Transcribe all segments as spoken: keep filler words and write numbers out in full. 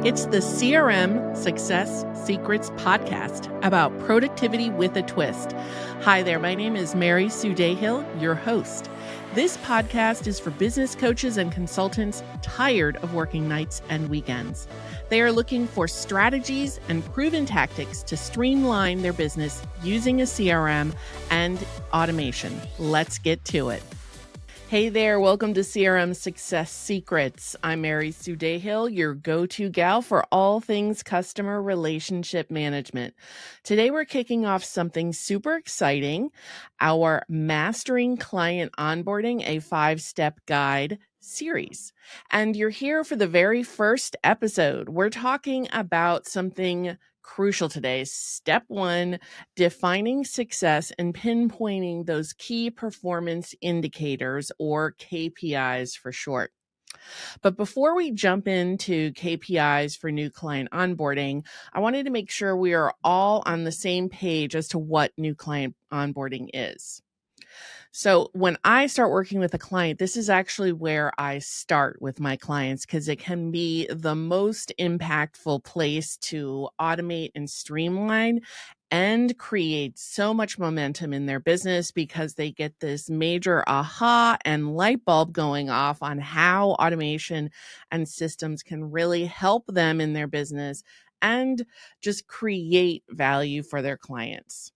It's the C R M Success Secrets podcast about productivity with a twist. Hi there, my name is Mary Sue Dayhill, your host. This podcast is for business coaches and consultants tired of working nights and weekends. They are looking for strategies and proven tactics to streamline their business using a C R M and automation. Let's get to it. Hey there, welcome to C R M Success Secrets. I'm Mary Sue Dayhill, your go-to gal for all things customer relationship management. Today we're kicking off something super exciting, our Mastering Client Onboarding, a five-step guide series. And you're here for the very first episode. We're talking about something crucial today. Step one, defining success and pinpointing those key performance indicators, or K P Is for short. But before we jump into K P Is for new client onboarding, I wanted to make sure we are all on the same page as to what new client onboarding is. So when I start working with a client, this is actually where I start with my clients because it can be the most impactful place to automate and streamline and create so much momentum in their business because they get this major aha and light bulb going off on how automation and systems can really help them in their business and just create value for their clients.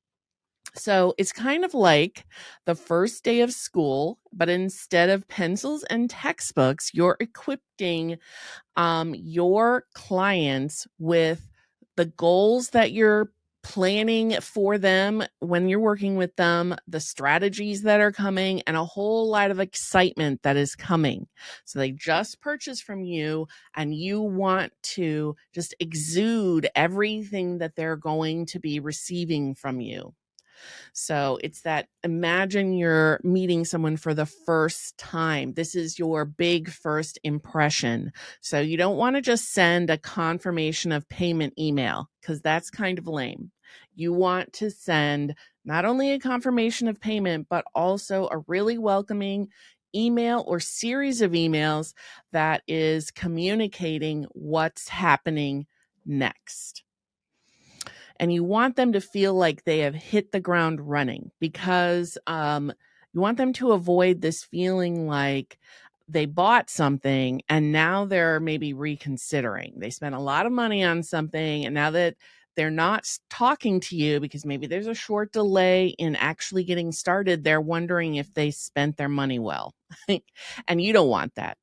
So it's kind of like the first day of school, but instead of pencils and textbooks, you're equipping um, your clients with the goals that you're planning for them when you're working with them, the strategies that are coming, and a whole lot of excitement that is coming. So they just purchased from you and you want to just exude everything that they're going to be receiving from you. So it's that imagine you're meeting someone for the first time. This is your big first impression. So you don't want to just send a confirmation of payment email because that's kind of lame. You want to send not only a confirmation of payment, but also a really welcoming email or series of emails that is communicating what's happening next. And you want them to feel like they have hit the ground running because um, you want them to avoid this feeling like they bought something and now they're maybe reconsidering. They spent a lot of money on something and now that they're not talking to you because maybe there's a short delay in actually getting started, they're wondering if they spent their money well. And you don't want that.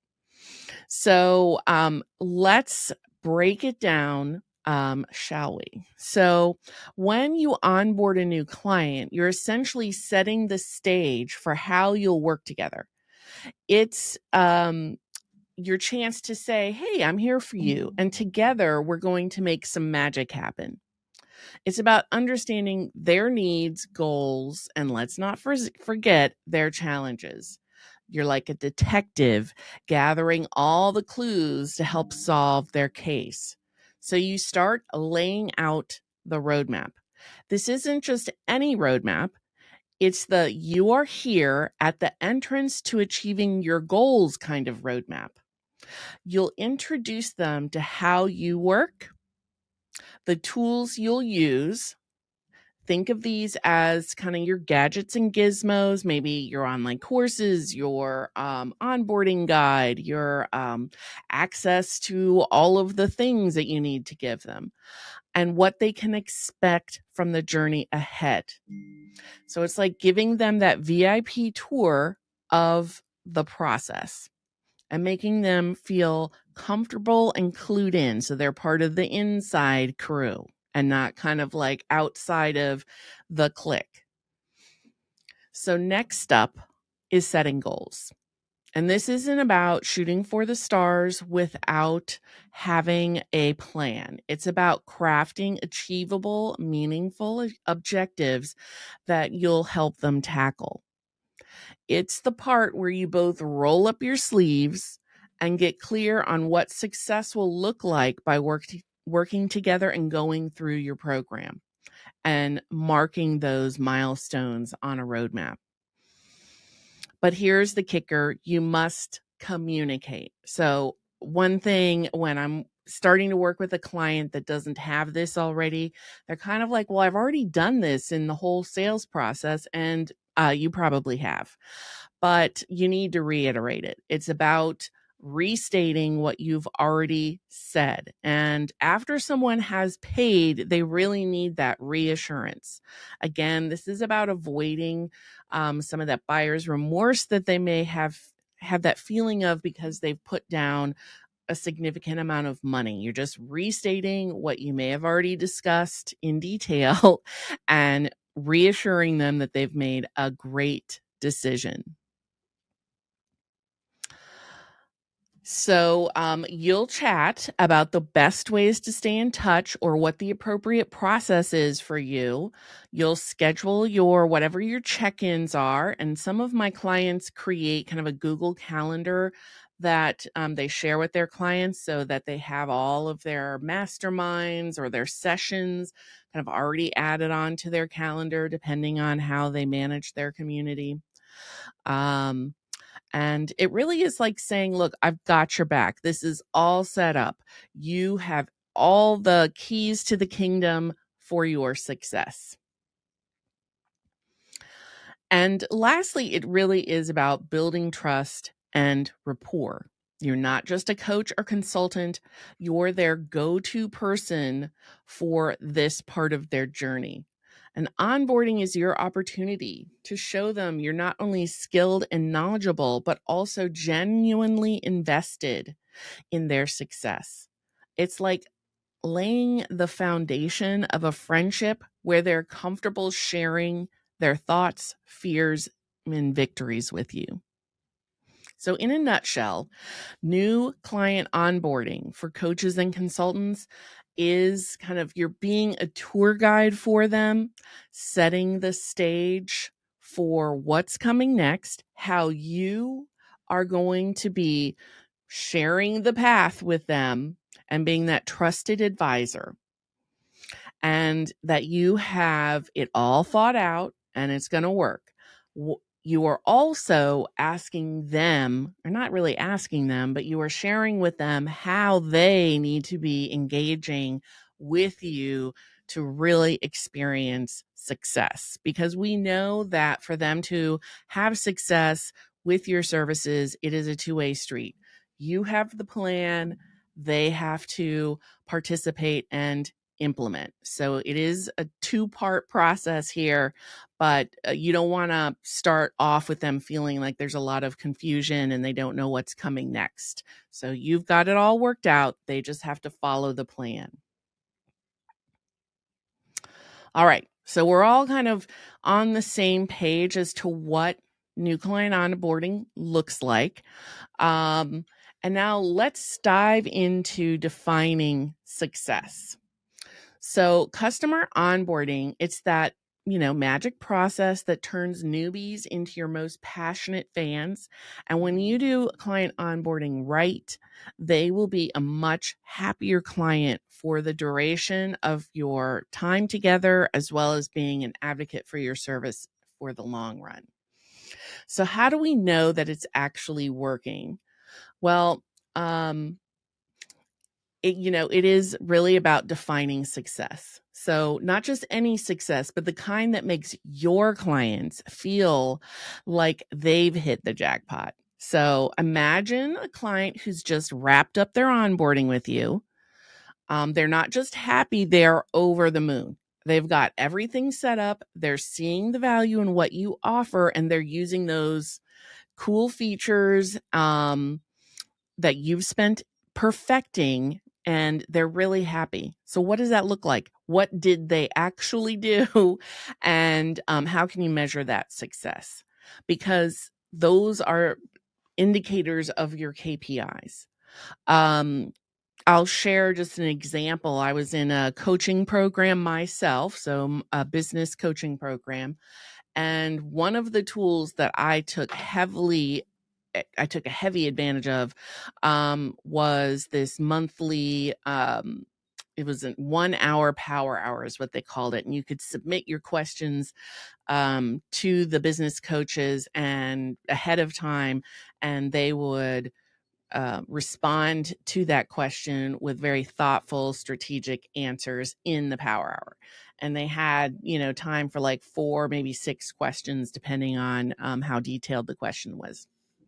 So um, let's break it down. Um, shall we? So when you onboard a new client, you're essentially setting the stage for how you'll work together. It's um, your chance to say, hey, I'm here for you. And together we're going to make some magic happen. It's about understanding their needs, goals, and let's not for- forget their challenges. You're like a detective gathering all the clues to help solve their case. So you start laying out the roadmap. This isn't just any roadmap. It's the you are here at the entrance to achieving your goals kind of roadmap. You'll introduce them to how you work, the tools you'll use. Think of these as kind of your gadgets and gizmos, maybe your online courses, your um, onboarding guide, your um, access to all of the things that you need to give them, and what they can expect from the journey ahead. So it's like giving them that V I P tour of the process and making them feel comfortable and clued in so they're part of the inside crew and not kind of like outside of the clique. So next up is setting goals. And this isn't about shooting for the stars without having a plan. It's about crafting achievable, meaningful objectives that you'll help them tackle. It's the part where you both roll up your sleeves and get clear on what success will look like by work t- working together and going through your program and marking those milestones on a roadmap. But here's the kicker. You must communicate. So one thing when I'm starting to work with a client that doesn't have this already, they're kind of like, well, I've already done this in the whole sales process, and uh, you probably have, but you need to reiterate it. It's about restating what you've already said. And after someone has paid, they really need that reassurance. Again, this is about avoiding um, some of that buyer's remorse that they may have have that feeling of because they've put down a significant amount of money. You're just restating what you may have already discussed in detail and reassuring them that they've made a great decision. So um, you'll chat about the best ways to stay in touch or what the appropriate process is for you. You'll schedule your whatever your check-ins are. And some of my clients create kind of a Google Calendar that um, they share with their clients so that they have all of their masterminds or their sessions kind of already added on to their calendar, depending on how they manage their community. Um, And it really is like saying, look, I've got your back. This is all set up. You have all the keys to the kingdom for your success. And lastly, it really is about building trust and rapport. You're not just a coach or consultant. You're their go-to person for this part of their journey. And onboarding is your opportunity to show them you're not only skilled and knowledgeable, but also genuinely invested in their success. It's like laying the foundation of a friendship where they're comfortable sharing their thoughts, fears, and victories with you. So in a nutshell, new client onboarding for coaches and consultants is kind of you're being a tour guide for them, setting the stage for what's coming next, how you are going to be sharing the path with them and being that trusted advisor, and that you have it all thought out and it's going to work. You are also asking them, or not really asking them, but you are sharing with them how they need to be engaging with you to really experience success. Because we know that for them to have success with your services, it is a two-way street. You have the plan, they have to participate and implement. So it is a two-part process here, but uh, you don't want to start off with them feeling like there's a lot of confusion and they don't know what's coming next. So you've got it all worked out. They just have to follow the plan. All right. So we're all kind of on the same page as to what new client onboarding looks like. Um, and now let's dive into defining success. So customer onboarding, it's that, you know, magic process that turns newbies into your most passionate fans. And when you do client onboarding right, they will be a much happier client for the duration of your time together, as well as being an advocate for your service for the long run. So how do we know that it's actually working? Well, um, It, you know, it is really about defining success. So not just any success, but the kind that makes your clients feel like they've hit the jackpot. So imagine a client who's just wrapped up their onboarding with you. Um, they're not just happy, they're over the moon. They've got everything set up. They're seeing the value in what you offer, and they're using those cool features um, that you've spent perfecting, and they're really happy. So what does that look like? What did they actually do? And um, how can you measure that success? Because those are indicators of your K P Is. Um, I'll share just an example. I was in a coaching program myself, so a business coaching program. And one of the tools that I took heavily I took a heavy advantage of um, was this monthly, um, it was a one hour power hour is what they called it. And you could submit your questions um, to the business coaches and ahead of time, and they would uh, respond to that question with very thoughtful, strategic answers in the Power Hour. And they had, you know, time for like four, maybe six questions, depending on um, how detailed the question was.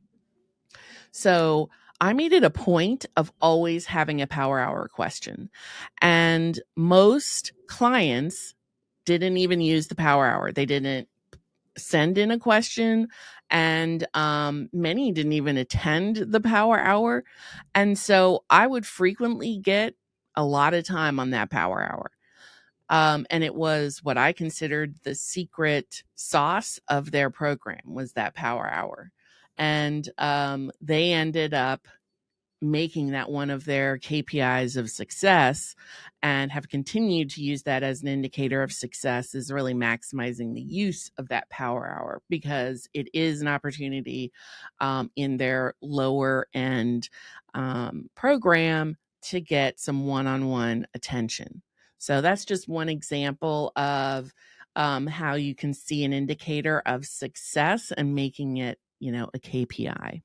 So I made it a point of always having a Power Hour question. And most clients didn't even use the Power Hour. They didn't send in a question, and um, many didn't even attend the Power Hour. And so I would frequently get a lot of time on that Power Hour. Um, and it was what I considered the secret sauce of their program, was that Power Hour. And um, they ended up making that one of their K P Is of success, and have continued to use that as an indicator of success, is really maximizing the use of that Power Hour, because it is an opportunity um, in their lower end um, program to get some one-on-one attention. So that's just one example of um, how you can see an indicator of success and making it, you know, a K P I.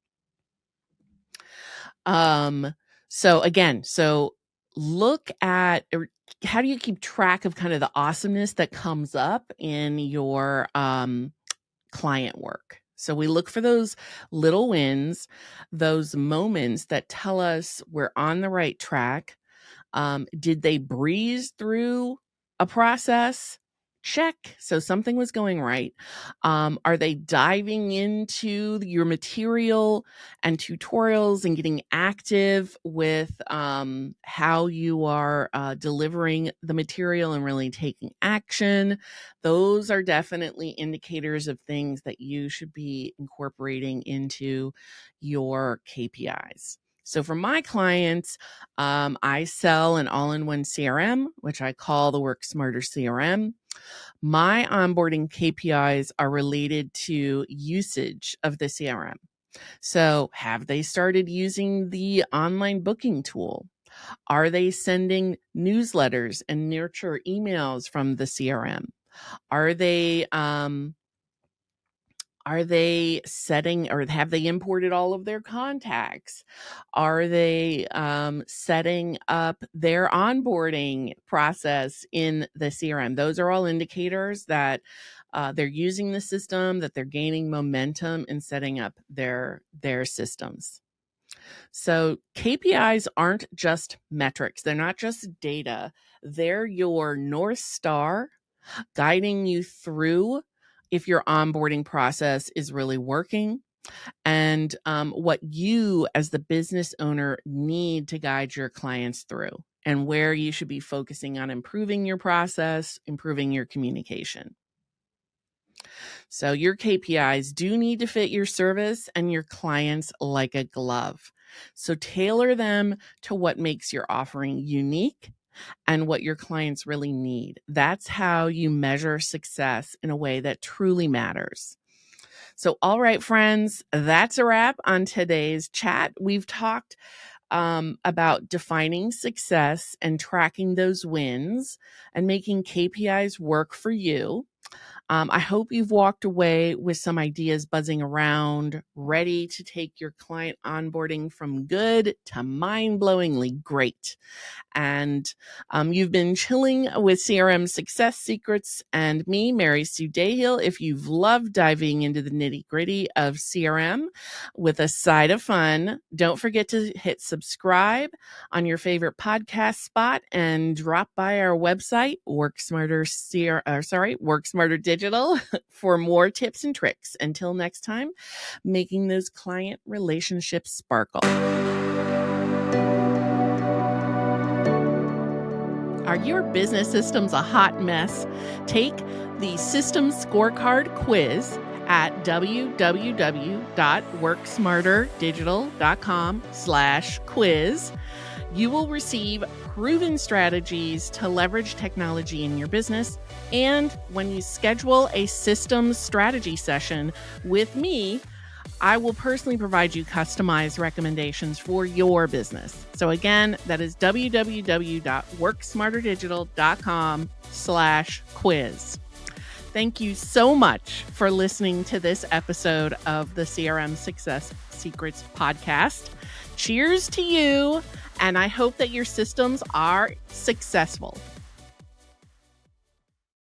Um, so again, so look at, or how do you keep track of kind of the awesomeness that comes up in your um, client work? So we look for those little wins, those moments that tell us we're on the right track. Um, did they breeze through a process? Check. So something was going right. Um, are they diving into your material and tutorials and getting active with um, how you are uh, delivering the material and really taking action? Those are definitely indicators of things that you should be incorporating into your K P Is. So for my clients, um, I sell an all-in-one C R M, which I call the Work Smarter C R M. My onboarding K P Is are related to usage of the C R M. So have they started using the online booking tool? Are they sending newsletters and nurture emails from the C R M? Are they... Um, Are they setting, or have they imported all of their contacts? Are they um, setting up their onboarding process in the C R M? Those are all indicators that uh, they're using the system, that they're gaining momentum in setting up their, their systems. So K P Is aren't just metrics. They're not just data. They're your North Star guiding you through if your onboarding process is really working, and um, what you as the business owner need to guide your clients through, and where you should be focusing on improving your process, improving your communication. So your K P Is do need to fit your service and your clients like a glove. So tailor them to what makes your offering unique and what your clients really need. That's how you measure success in a way that truly matters. So, all right, friends, that's a wrap on today's chat. We've talked um, about defining success and tracking those wins and making K P Is work for you. Um, I hope you've walked away with some ideas buzzing around, ready to take your client onboarding from good to mind-blowingly great. And um, you've been chilling with C R M Success Secrets and me, Mary Sue Dayhill. If you've loved diving into the nitty-gritty of C R M with a side of fun, don't forget to hit subscribe on your favorite podcast spot and drop by our website, Work Smarter C R, uh, sorry, Work Smarter Digital, for more tips and tricks. Until next time, making those client relationships sparkle. Are your business systems a hot mess? Take the Systems Scorecard quiz at www.worksmarterdigital.com slash quiz. You will receive proven strategies to leverage technology in your business. And when you schedule a systems strategy session with me, I will personally provide you customized recommendations for your business. So again, that is www.worksmarterdigital.com slash quiz. Thank you so much for listening to this episode of the C R M Success Secrets podcast. Cheers to you, and I hope that your systems are successful.